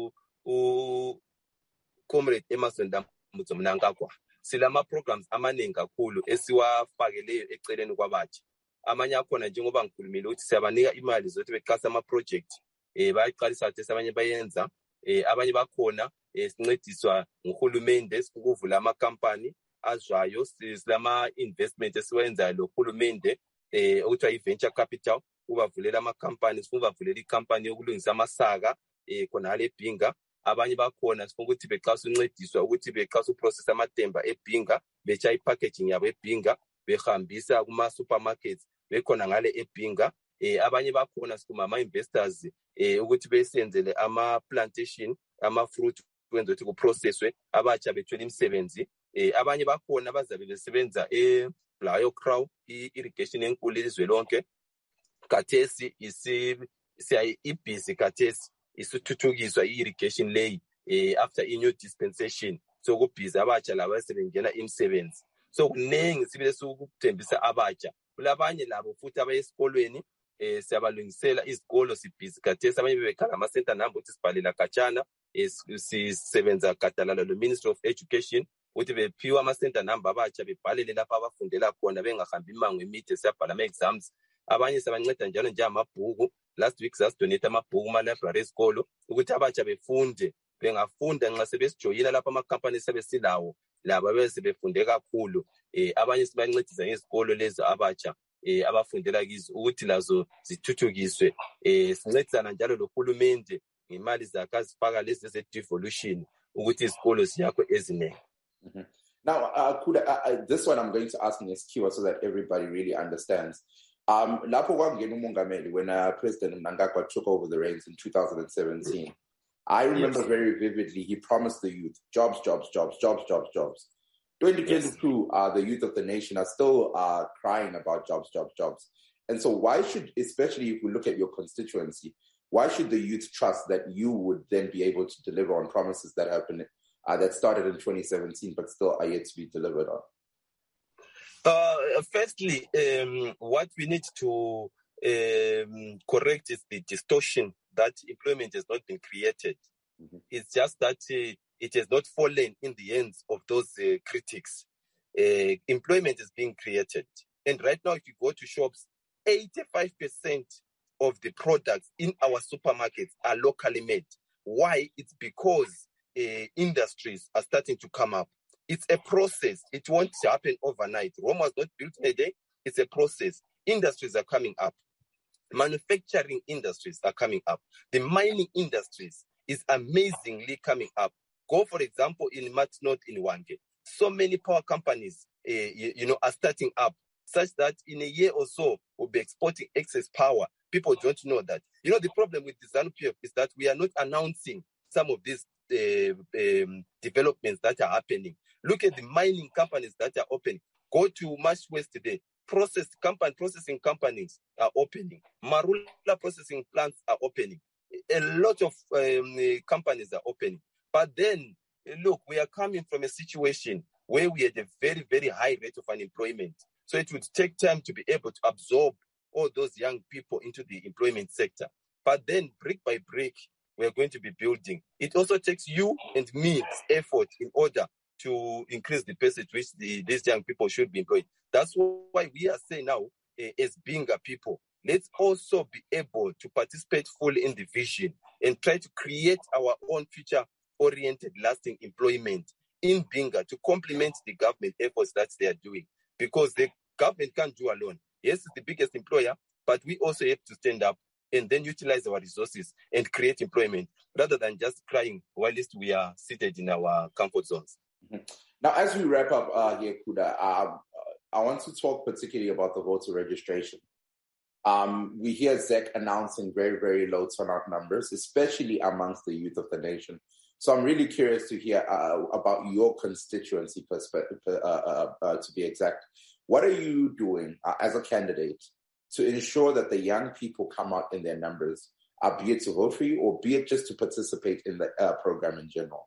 Comrade Emerson Dambudzo Mnangagwa. Silama programs amaningi kakhulu esiwafakeleyo eceleni kwabatsha. Amanye akhona njengoba ngikhulumile ukuthi siyabanika imali zokuthi beqasa ama-project bayiqalisa ukuthi abanye bayenza, abanye bakhona sincediswa nguhulumende ukuvula ama-company azwayo, silama-investment esiwenzayo lohulumende okuthiwa i-venture capital, ubavulela ama-company, sifuna ubavulela i-company yokulungisa amasaka khonale eBinga. Abanye bakhona sifuna ukuthi beqasa uncediswa ukuthi beqasa uprocess amatemba eBinga, becha i-packaging yabo eBinga, behambisa kuma-supermarkets bekhona ngale eBinga. Abanye bakhona sikuma ama-investors ukuthi besenzele ama-plantation, ama-fruit kwenza ukuthi kuprocesswe abatsha bethola imisebenzi. Abanye bakhona bazabe besebenza eBlayo Crow i-irrigation enkulu elizwe lonke. Kathesi ibhizi kathesi isithuthukiswa i-irrigation lay after i-new dispensation so kubhizi abatsha laba sebengena imisebenzi. So kuningi sibile sokuthembisa abatsha. Kulabanye labo futhi abaye esikolweni siyabalungisela izikolo sibhizi khathesi abanye bebekhala ama-center number ukuthi sibhalela khatshana sisebenza gadalala lo Ministry of Education ukuthi bephiwa ama-center number abatsha bebhalele lapha abafundela khona bengahambi imango emide siyabhala ama-exams. Abanye siyabanceda njalo amabhuku. Last week sasidonate amabhuku kuma-library esikolo ukuthi abatsha befunde bengafunda nxa sebesijoyina lapha ama-company sebesilawo laba bese befunde kakhulu. Abanye sibancedisa ngezikolo lezo abatsha abafundela kizo ukuthi lazo zithuthukiswe. Sincedisana njalo lohulumende ngemali zakhe azifaka lezi ze-devolution ukuthi izikolo ziyakho ezinengi. Now, this one I'm going to ask in SQ so that everybody really understands. Lapho kwangena umongameli when President Mnangagwa took over the reins in 2017, I remember very vividly he promised the youth jobs. 2022, the youth of the nation are still crying about jobs. And so why should, especially if we look at your constituency, why should the youth trust that you would then be able to deliver on promises that happened, that started in 2017 but still are yet to be delivered on? Firstly, what we need to correct is the distortion that employment has not been created. Mm-hmm. It's just that it has not fallen in the hands of those critics. Employment is being created. And right now, if you go to shops, 85% of the products in our supermarkets are locally made. Why? It's because industries are starting to come up. It's a process. It won't happen overnight. Rome was not built in a day. It's a process. Industries are coming up. Manufacturing industries are coming up. The mining industries is amazingly coming up. Go, for example, in Matnot in Hwange. So many power companies, are starting up, such that in a year or so, we'll be exporting excess power. People don't know that. The problem with the ZANU-PF is that we are not announcing some of these developments that are happening. Look at the mining companies that are opening. Go to Marsh West today. Processing companies are opening. Marula processing plants are opening. A lot of companies are opening. But then, look, we are coming from a situation where we had a very, very high rate of unemployment. So it would take time to be able to absorb all those young people into the employment sector. But then, brick by brick, we are going to be building. It also takes you and me effort in order to increase the pace at which these young people should be employed. That's why we are saying now, as Binga people, let's also be able to participate fully in the vision and try to create our own future-oriented, lasting employment in Binga to complement the government efforts that they are doing. Because the government can't do alone. Yes, it's the biggest employer, but we also have to stand up and then utilize our resources and create employment rather than just crying while we are seated in our comfort zones. Mm-hmm. Now, as we wrap up here, Kuda, I want to talk particularly about the voter registration. We hear ZEC announcing very, very low turnout numbers, especially amongst the youth of the nation. So I'm really curious to hear about your constituency perspective, to be exact. What are you doing as a candidate to ensure that the young people come out in their numbers, be it to vote for you or be it just to participate in the program in general?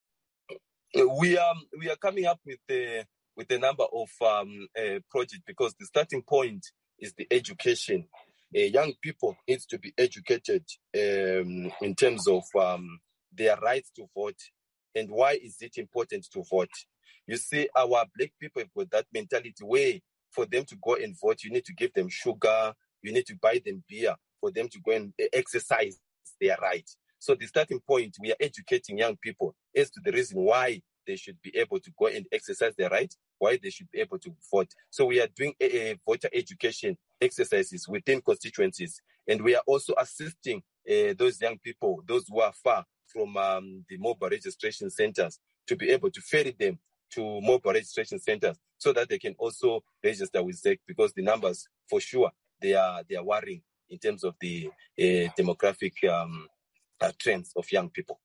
We are coming up with a number of projects because the starting point is the education. Young people need to be educated in terms of their rights to vote and why is it important to vote. You see, our black people have got that mentality where for them to go and vote, you need to give them sugar, you need to buy them beer for them to go and exercise their right. So the starting point, we are educating young people as to the reason why they should be able to go and exercise their right, why they should be able to vote. So we are doing voter education exercises within constituencies, and we are also assisting those young people, those who are far from the mobile registration centers, to be able to ferry them to mobile registration centers so that they can also register with ZEC, because the numbers, for sure, they are worrying in terms of the demographic trends of young people.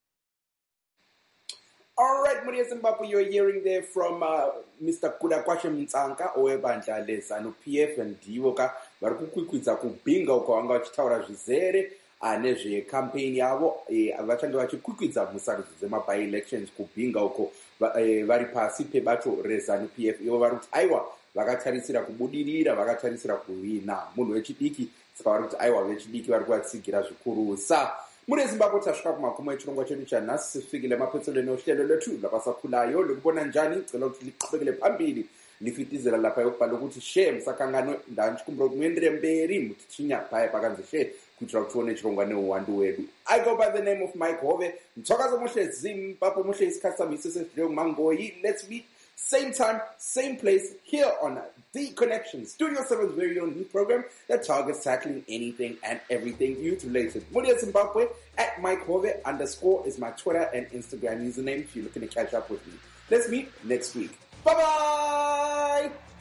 All right, Maria Zimbabwe, you're hearing there from Mr. Kudakwashe Mtsanka, owebandla leZANU-PF and Divoka, vari kukwikwiza kubhinga uko vanga vachitaura zvizere nezvekampeni yavo vachange vachikwikwiza musarudzo dzema-by-elections kubhinga uko vari pasi pebato reZANU-PF ivo vari kuti aiwa vakatarisira kubudirira, vakatarisira kuhwina. Munhu wechidiki saka vari kuti aiwa vechidiki vari kuvatsigira zvikurusa. Muri Zimbabwe tasvika kumagumo echirongwa chedu chanhasi, sisvikile mapedzisiro nohlelo lwetu labasakhulayo lokubona njani. Cela kuti liqhubekele phambili lifitizela lapha yokuba lokuthi share musakangano ndanchikumbira kuti muendere mberi mutichinya paya pakanzi share kuitira kuti tione chirongwa neuwandu wedu. I go by the name of Mike Hove. Mthokoze muhle Zimbabwe, muhle isikhathi sami isesesileyo mangoyi. Let's meet same time, same place here on The Connection, Studio 7's very own new program that targets tackling anything and everything youth related. Muri Zimbabwe at Mike Hove _ is my Twitter and Instagram username if you're looking to catch up with me. Let's meet next week. Bye-bye!